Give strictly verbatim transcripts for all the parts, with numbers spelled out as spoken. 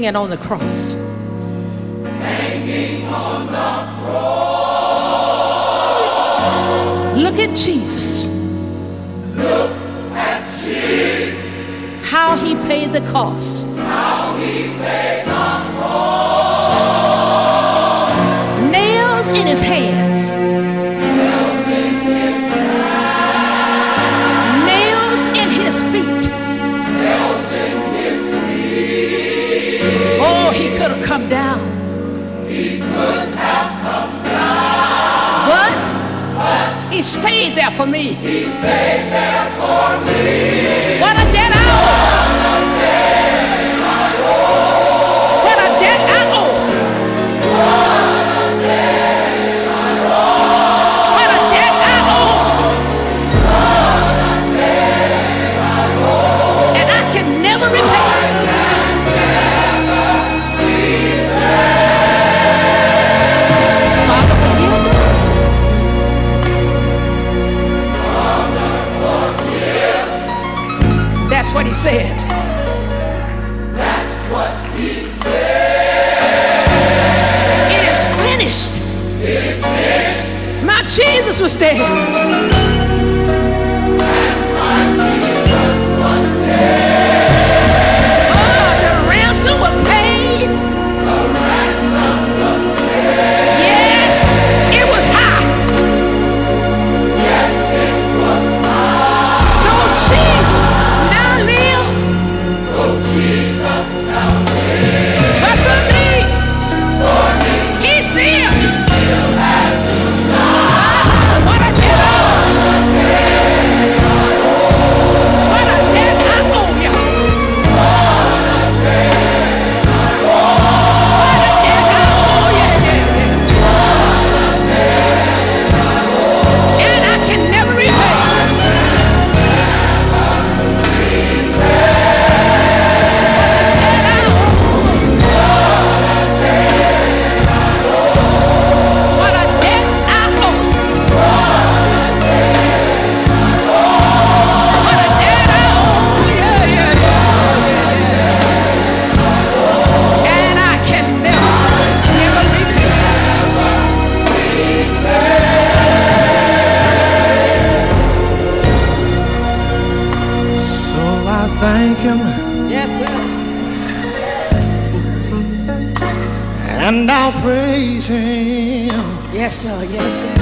hanging on the cross. Hanging on the cross. Look at Jesus. Look at Jesus. How he paid the cost. How he paid the cost. Nails in his hands. Nails in his hands. Nails in his feet. Nails in his feet. Oh, he could have come down. He could have come down. But But he stayed there for me. he stayed there for me. What a debt I owe. What a debt I owe. What a debt I owe. What a debt I owe. What a debt I owe. What a debt I owe. And I can never repay it. Father, forgive them. That's what he said. That's what he said. It is finished. It is finished. My Jesus was dead. My Jesus was dead. Oh, the ransom was paid. The ransom was paid. Yes, it was high. Yes, it was high. Oh, Jesus, now live. Oh, Jesus, now live. But for me, For me, he's still. still has What a debt I owe. What a debt I owe you. What a debt I owe you. And I can never repay. What a debt I owe. What a debt I owe. Yeah, yeah, yeah. And I can never, never repay. So I thank him Yes, sir. and I'll praise him. Yes, sir. Yes, sir.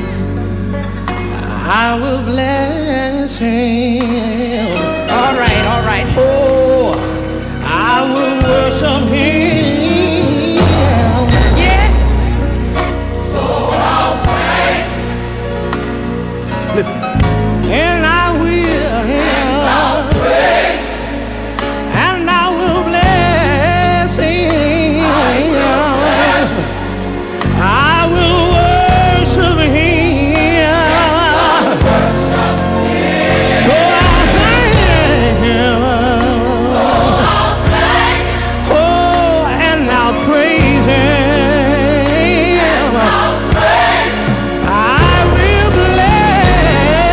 I will bless him. All right, all right. Oh, I will worship him. Yeah. So I'll pray. Listen, and I will, I'll pray. and I will bless him. I will worship him. Worship him. So I thank him. I'll thank him. Oh, and I'll praise him. I'll praise. I will bless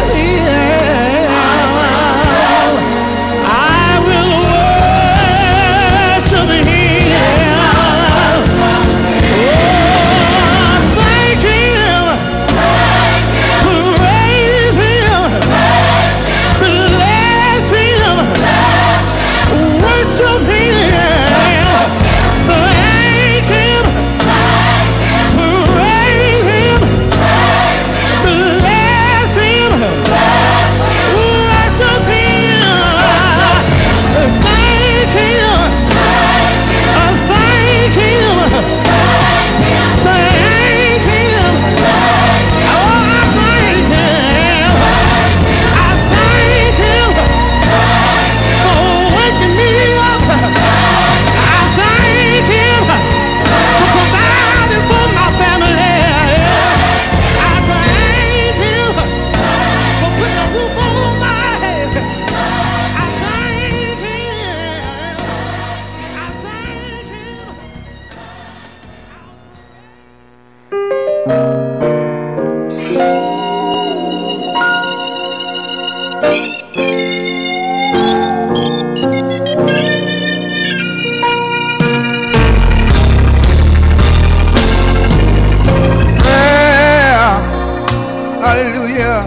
Hallelujah.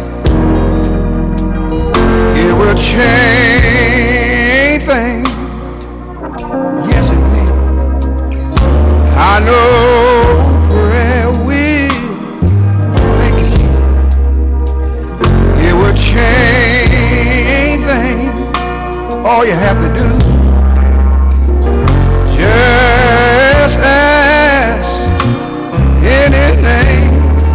It will change things. Yes, it will. I know prayer will. Thank you, Jesus. It will change things. All you have to do, just ask in His name.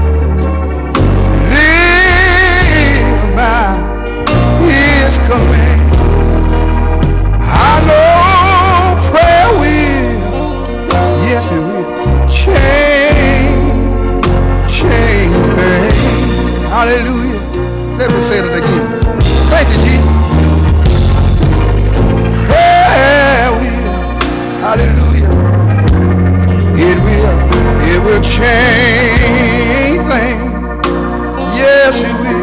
Live by His command. I know prayer will, yes it will, change, change things. Hallelujah. Let me say that again. Thank you, Jesus. Prayer will, hallelujah. It will, it will change things. Yes, it will.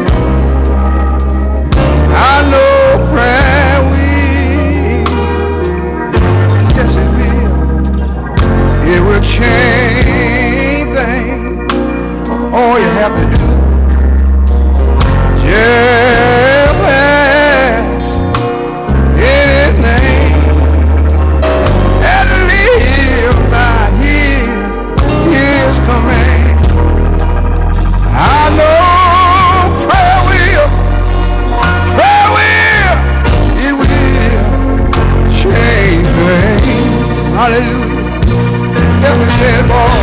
I know prayer will. Yes, it will. It will change things. All you have to do, just ask in His name and live by His, His command. I know prayer will, prayer will, it will change things. Hallelujah. Let me say it, boy.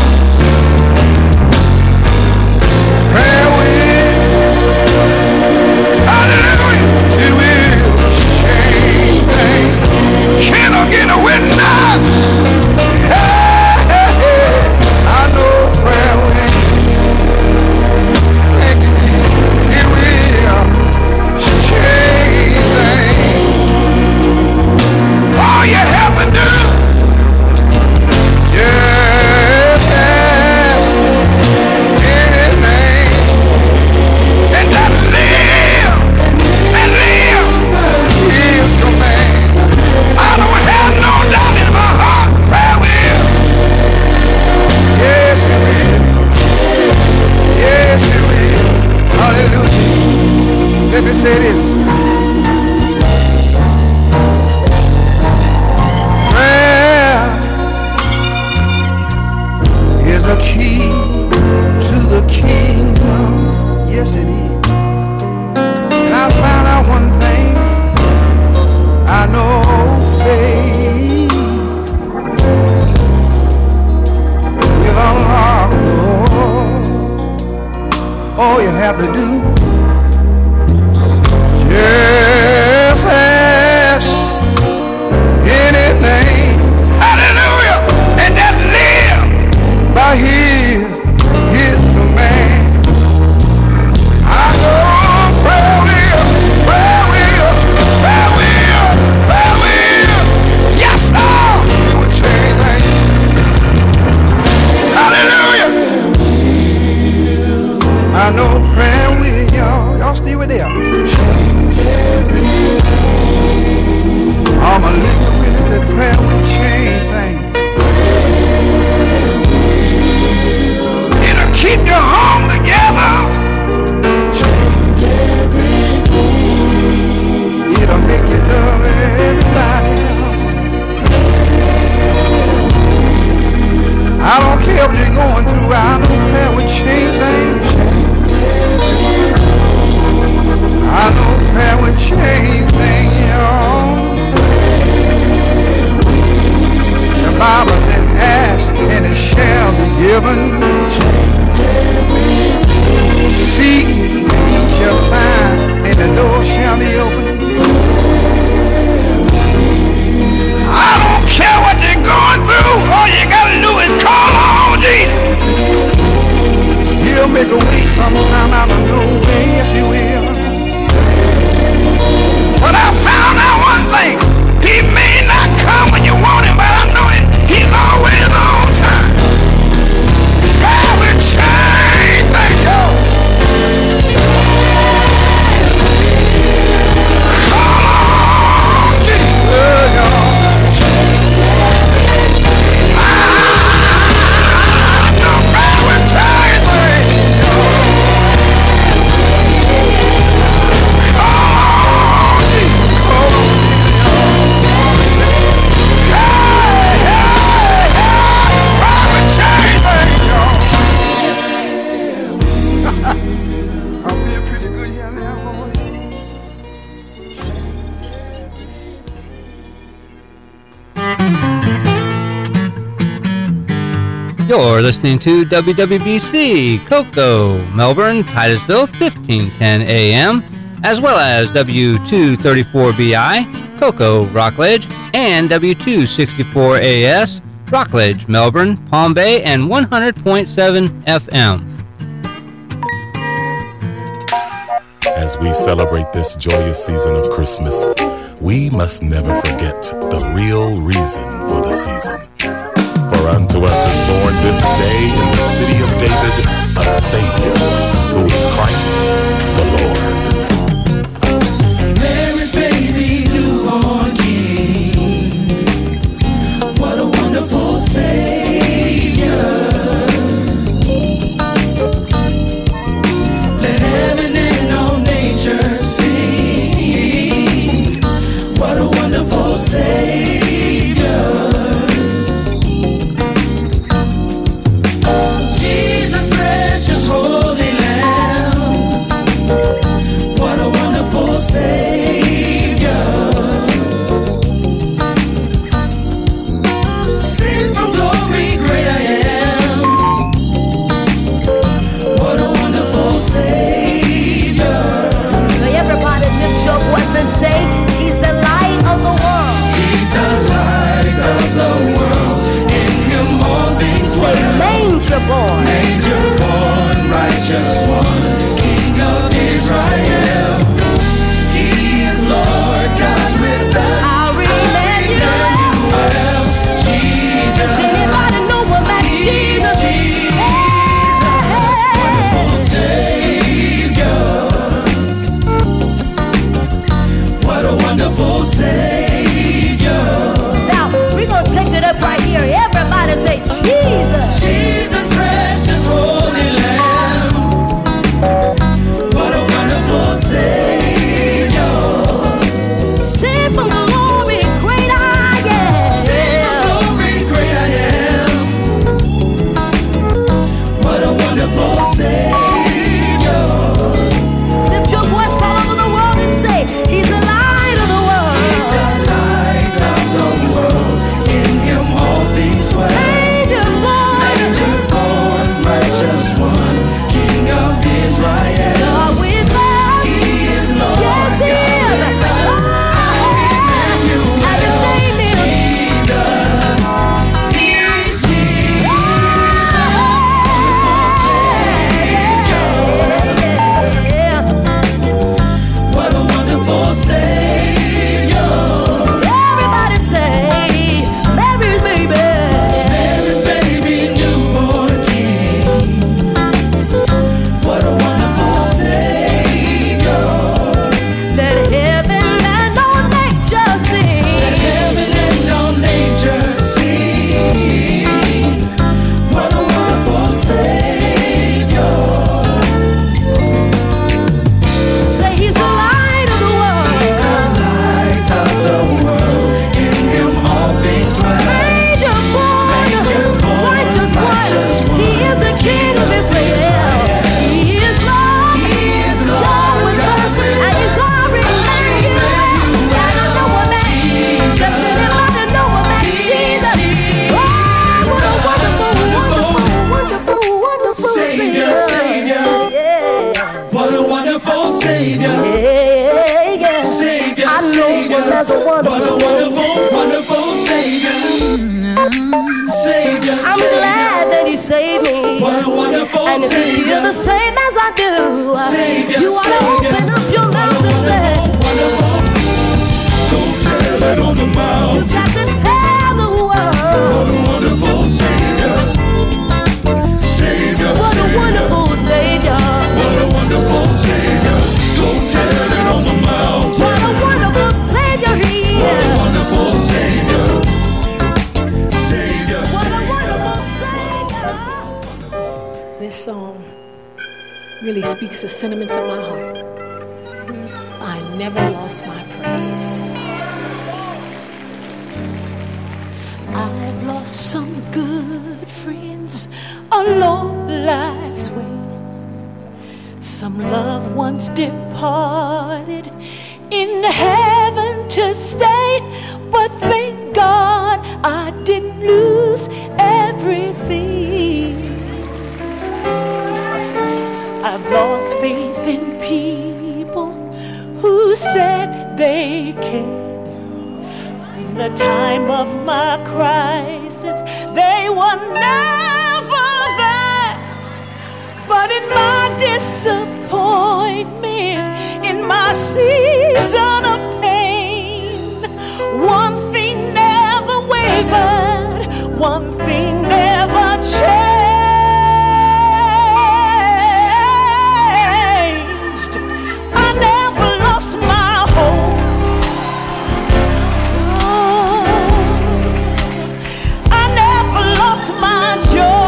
Prayer will, hallelujah, it will change things. Can I get a witness? Hey, hey, hey. I know prayer will. Thank you, Jesus. It will change things. All you have to do, just ask in His name, and that live, and live His command. I don't have no doubt in my heart, prayer will. Yes, it will. Yes, it will. Hallelujah. Let me say this. Prayer is the key to the kingdom. Yes, it is. And I found out one thing. I know faith will unlock doors. All you have to do, just ask in His name. Hallelujah. And that live by His, His command. I know prayer will, prayer will, prayer will, prayer will. Yes, Lord. It will change things. Hallelujah. I know prayer will, y'all. Y'all stay with there. I'm a living witness that prayer will change things. It'll keep your home together. It'll make you love everybody else. I don't care what you're going through. I know prayer will change things. I know prayer will change things, y'all. The Bible said, ask and it shall be given. Seek and ye shall find, and the door shall be open. I don't care what you're going through. All you gotta do is call on Jesus. He'll make a way sometime out of no way. Yes, He will. But I found out one thing. He may not come when you want Him, but I know it. He's always on time. Prayer will change things, yo. Call on Jesus, y'all. I know prayer will change things, yo. You're listening to W W B C, Cocoa, Melbourne, Titusville, fifteen ten A M, as well as W two thirty-four B I, Cocoa, Rockledge, and W two sixty-four A S, Rockledge, Melbourne, Palm Bay, and one hundred point seven F M. As we celebrate this joyous season of Christmas, we must never forget the real reason for the season. For unto us is born this day in the city of David a Savior, who is Christ the Lord. Mary's baby newborn King, what a wonderful Savior. Let heaven and all nature sing, what a wonderful Savior. And say he's the light of the world. He's the light of the world. In him all things say well. Manger born, manger born, righteous one, King of Israel. He is Lord God with us. I'll Emmanuel. Jesus. Does anybody know what that Jesus? Jesus, wonderful Savior. What a wonderful Savior. Now, we're going to take it up right here. Everybody say, Jesus. Jesus, precious holy Lamb. What a wonderful Savior. Sing from glory, great I am. Sing from glory, great I am. What a wonderful Savior. Lift your voice all over the world and say, he's alive. Really speaks the sentiments of my heart. I never lost my praise. I've lost some good friends along life's way. Some loved ones departed in heaven to stay. But thank God I didn't lose everything. I've lost faith in people who said they cared. In the time of my crisis, they were never there. But in my disappointment, in my season of pain, one thing never wavered, one thing never changed. I never lost my hope. Oh, I never lost my joy.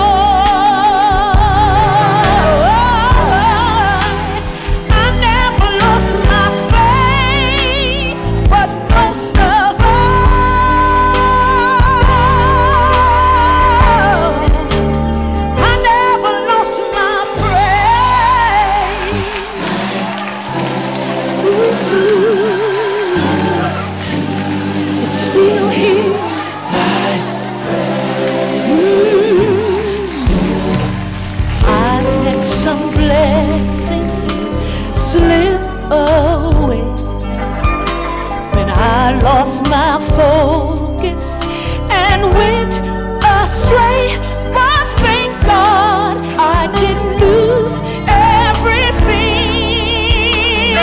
Lost my focus and went astray, but thank God I didn't lose everything.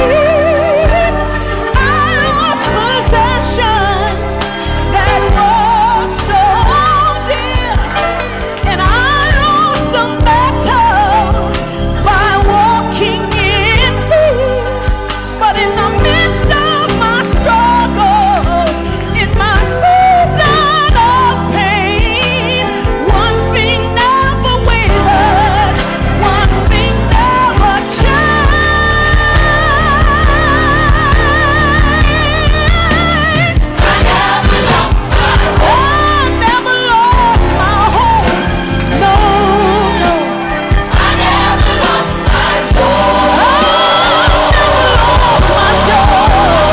I lost possessions that were so dear, and I lost some battles by walking in fear. But in the midst of my struggles, in my season of pain, one thing never wavered, one thing never changed. I never lost my hope. I never lost my hope. No, no. I never lost my joy. I never lost my joy.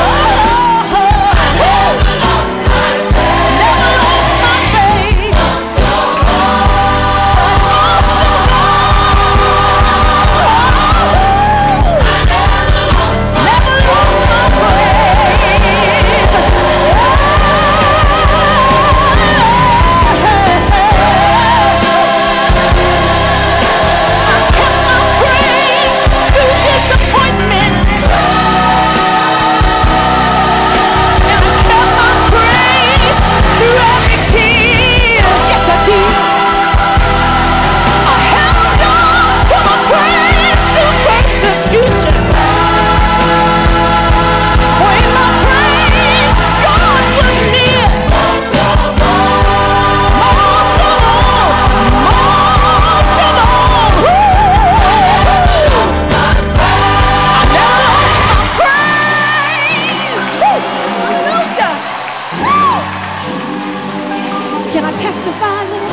Can I testify, Lord?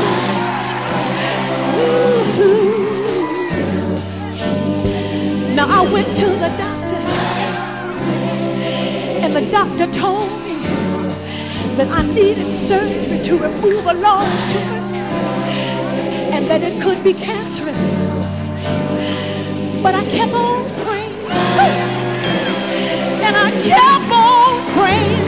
Now I went to the doctor, and the doctor told me that I needed surgery to remove a large tumor, and that it could be cancerous. But I kept on praying, and I kept on praying.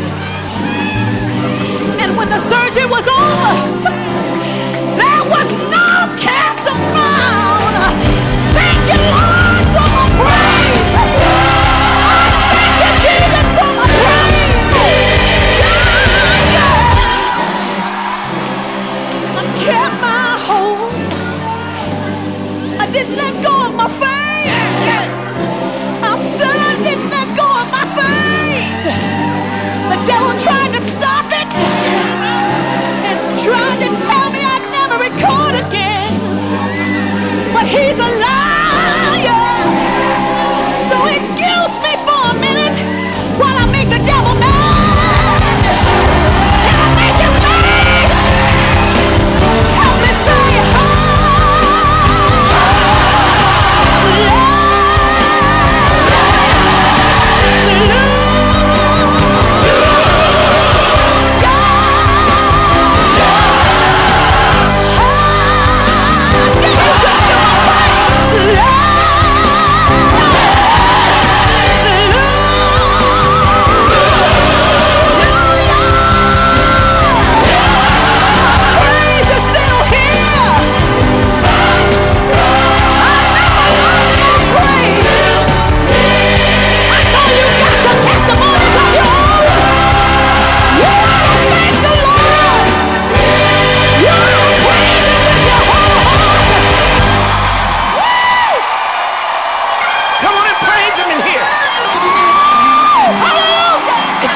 And when the surgery was over, there was no cancer found. Thank you, Lord, for my praise. Thank you, Jesus, for my praise. Yeah, yeah. I kept my hope. I didn't let go of my faith. I said I didn't let go of my faith. The devil tried to stop it and tried to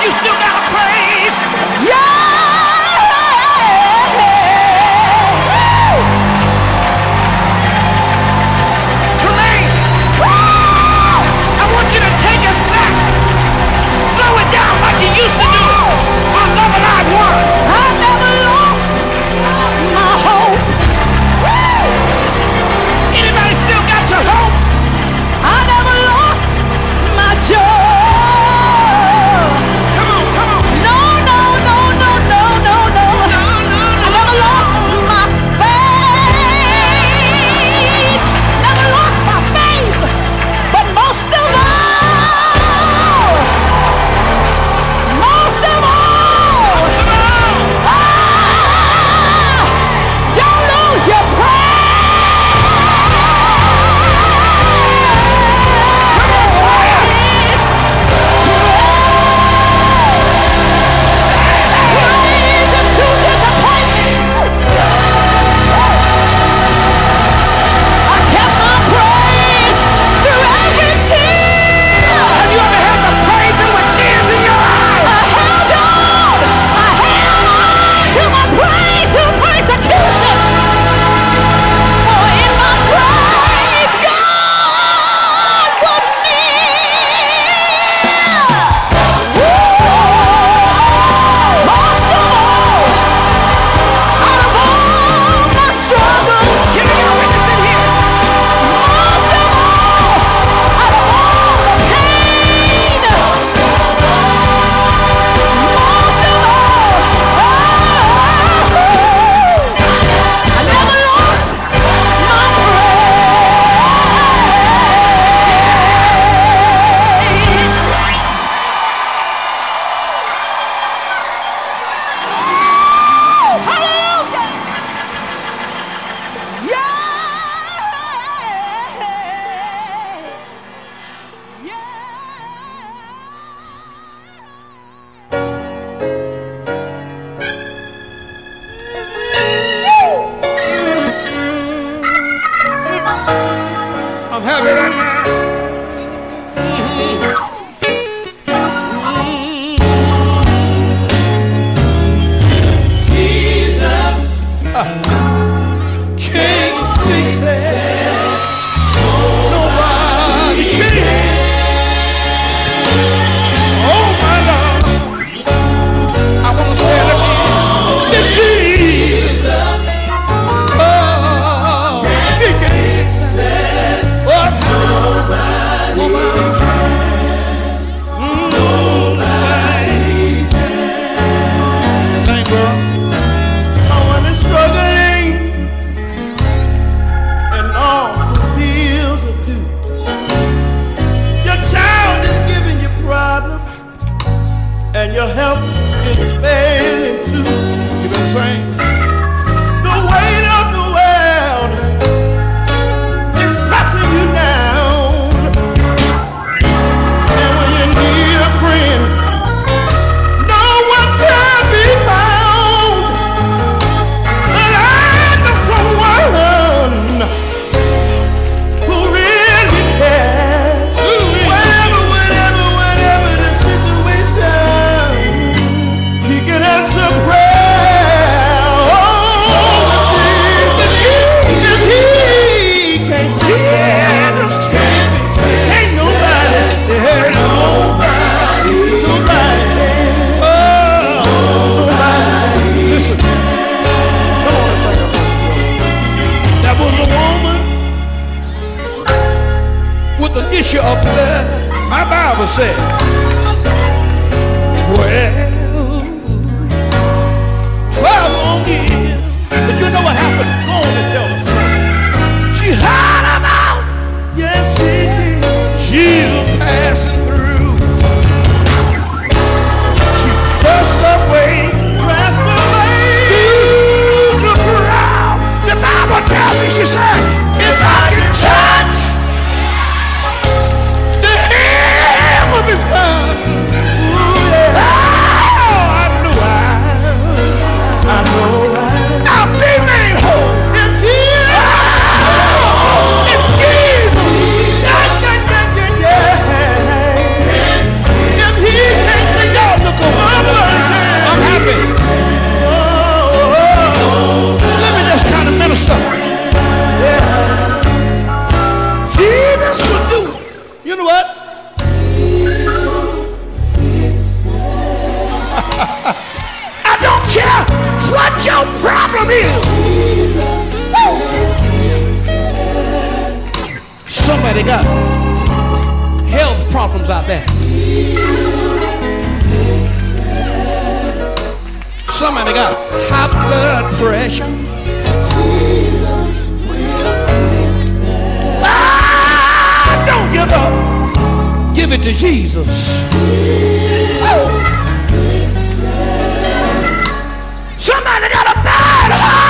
you still got a praise. Yeah! Tremaine, I want you to take us back. Slow it down like you used to do on Love Alive One. I never lost my hope. Woo! Anybody still got your hope? I never lost my joy. Come on, come on. No, no, no, no, no, no, no. I never lost my faith. Never lost my faith. But most of all, most of all, ah, don't lose your praise. I'm happy right now. Jesus can't fix it. Nobody can. Oh my Lord, I want to say it again. It's Jesus. Oh, he can fix it. What? Nobody, nobody can. Nobody can. Sing, girl. Someone is struggling, and all the bills are due. Your child is giving you problems, and your health is failing too. You better sing. The weight of the world is pressing you down, and when you need a friend, no one can be found. But I know someone who really cares. Whatever, whatever, whatever the situation, he can answer prayer. Oh, Jesus, if he can't fix it, ain't nobody, nobody, nobody can. Oh, nobody. Listen, come on, let's sing a verse. There was a woman with an issue of blood. My Bible said, twelve, twelve long years. But you know what happened? Go on and tell the story. She heard about, yes she did, Jesus passing through. She pressed her way, pressed her way through the crowd. The Bible tells me, she said, if I can touch the hem of his garment, oh, I know I, I know I, I'll be made whole. health problems out there. Somebody got high blood pressure. Ah, don't give up. Give it to Jesus. Oh. Somebody got a bad heart.